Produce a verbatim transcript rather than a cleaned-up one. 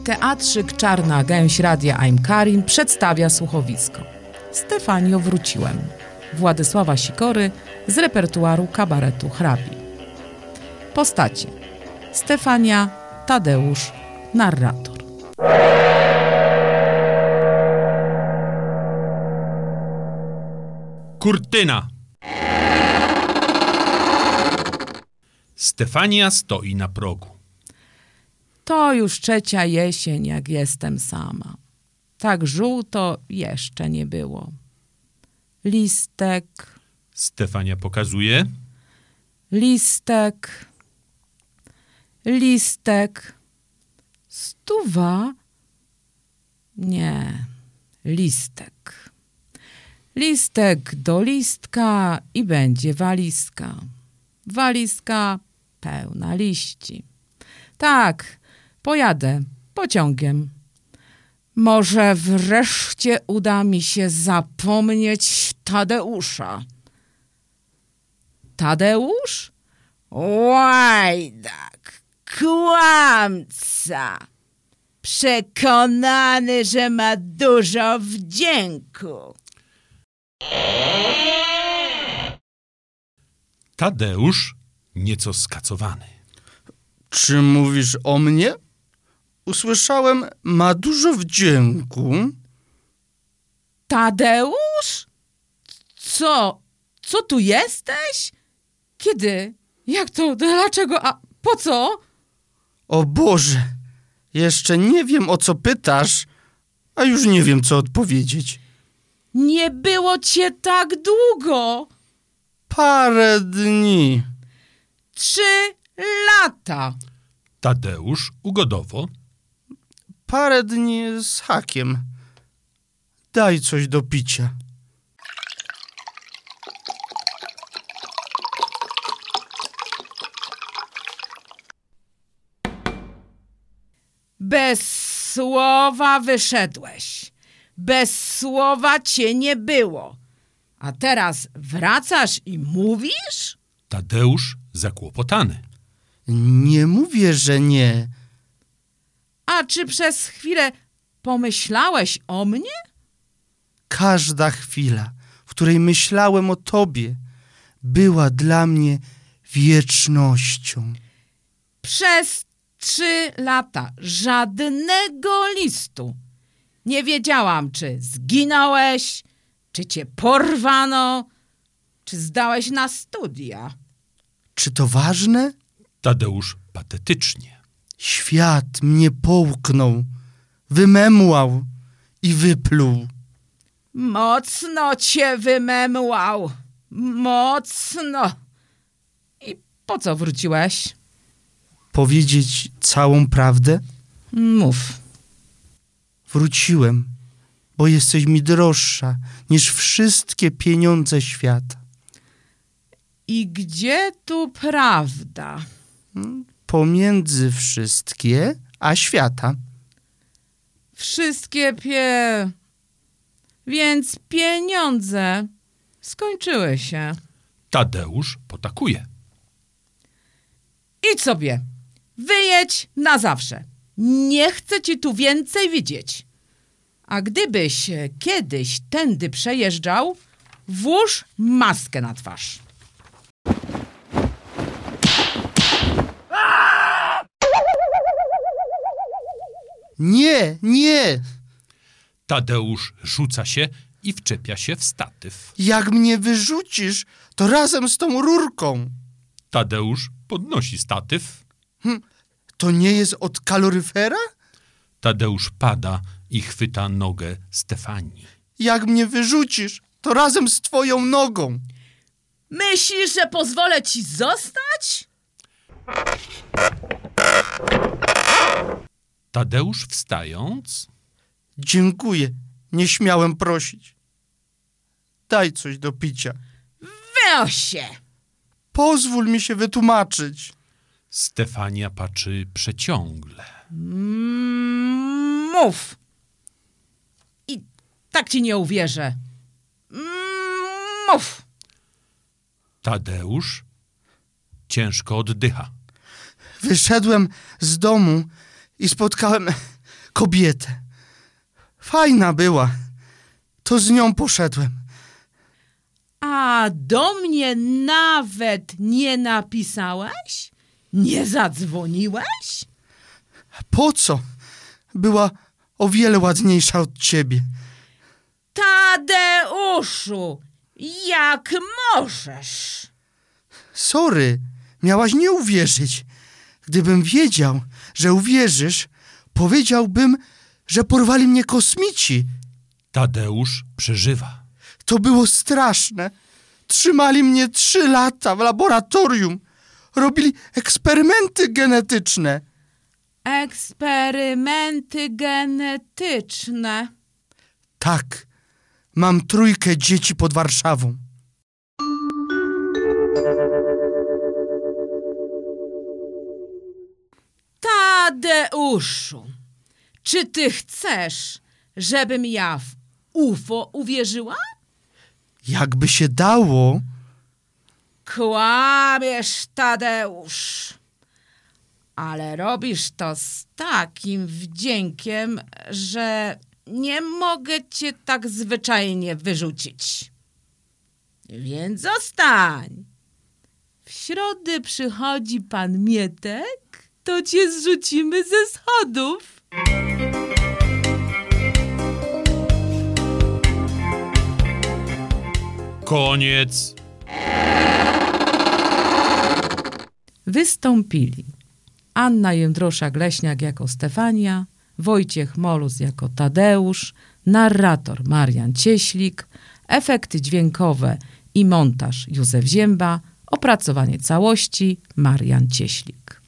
Teatrzyk Czarna Gęś Radia I'm Karin przedstawia słuchowisko. Stefanio wróciłem. Władysława Sikory z repertuaru kabaretu Hrabi. Postacie: Stefania, Tadeusz, narrator. Kurtyna. Stefania stoi na progu. To już trzecia jesień, jak jestem sama. Tak żółto jeszcze nie było. Listek, Stefania pokazuje. listek, listek. Stuwa? Nie, listek. Listek do listka i będzie walizka. Walizka pełna liści. Tak, pojadę pociągiem. Może wreszcie uda mi się zapomnieć Tadeusza. Tadeusz? Łajdak, kłamca. Przekonany, że ma dużo wdzięku. Tadeusz nieco skacowany. Czy mówisz o mnie? Usłyszałem, ma dużo wdzięku. Tadeusz? Co? Co tu jesteś? Kiedy? Jak to? Dlaczego? A po co? O Boże, jeszcze nie wiem, o co pytasz, a już nie wiem, co odpowiedzieć. Nie było cię tak długo. Parę dni. Trzy lata. Tadeusz ugodowo. Parę dni z hakiem. Daj coś do picia. Bez słowa wyszedłeś. Bez słowa cię nie było. A teraz wracasz i mówisz? Tadeusz zakłopotany. Nie mówię, że nie. A czy przez chwilę pomyślałeś o mnie? Każda chwila, w której myślałem o tobie, była dla mnie wiecznością. Przez trzy lata żadnego listu. Nie wiedziałam, czy zginąłeś, czy cię porwano, czy zdałeś na studia. Czy to ważne? Tadeusz patetycznie. Świat mnie połknął, wymemłał i wypluł. Mocno cię wymemłał. Mocno. I po co wróciłeś? Powiedzieć całą prawdę? Mów. Wróciłem, bo jesteś mi droższa niż wszystkie pieniądze świata. I gdzie tu prawda? Pomiędzy wszystkie a świata. Wszystkie pie... Więc pieniądze skończyły się. Tadeusz potakuje. Idź sobie. Wyjedź na zawsze. Nie chcę ci tu więcej widzieć. A gdybyś kiedyś tędy przejeżdżał, włóż maskę na twarz. Nie, nie! Tadeusz rzuca się i wczepia się w statyw. Jak mnie wyrzucisz, to razem z tą rurką. Tadeusz podnosi statyw. Hm, to nie jest od kaloryfera? Tadeusz pada i chwyta nogę Stefanii. Jak mnie wyrzucisz, to razem z twoją nogą. Myślisz, że pozwolę ci zostać? Tadeusz wstając. Dziękuję, nie śmiałem prosić. Daj coś do picia. Wynoś się! Pozwól mi się wytłumaczyć. Stefania patrzy przeciągle. Mm, mów. I tak ci nie uwierzę. Mm, mów. Tadeusz ciężko oddycha. Wyszedłem z domu i spotkałem kobietę. Fajna była. To z nią poszedłem. A do mnie nawet nie napisałeś? Nie zadzwoniłeś? Po co? Była o wiele ładniejsza od ciebie. Tadeuszu, jak możesz? Sorry, miałaś nie uwierzyć. Gdybym wiedział, że uwierzysz, powiedziałbym, że porwali mnie kosmici. Tadeusz przeżywa. To było straszne. Trzymali mnie trzy lata w laboratorium. Robili eksperymenty genetyczne. Eksperymenty genetyczne. Tak, mam trójkę dzieci pod Warszawą. Tadeuszu, czy ty chcesz, żebym ja w U F O uwierzyła? Jakby się dało... Kłamiesz, Tadeusz. Ale robisz to z takim wdziękiem, że nie mogę cię tak zwyczajnie wyrzucić. Więc zostań. W środę przychodzi pan Mietek, to cię zrzucimy ze schodów. Koniec. Wystąpili Anna Jędroszak-Leśniak jako Stefania, Wojciech Molus jako Tadeusz, narrator Marian Cieślik, efekty dźwiękowe i montaż Józef Zięba, opracowanie całości Marian Cieślik.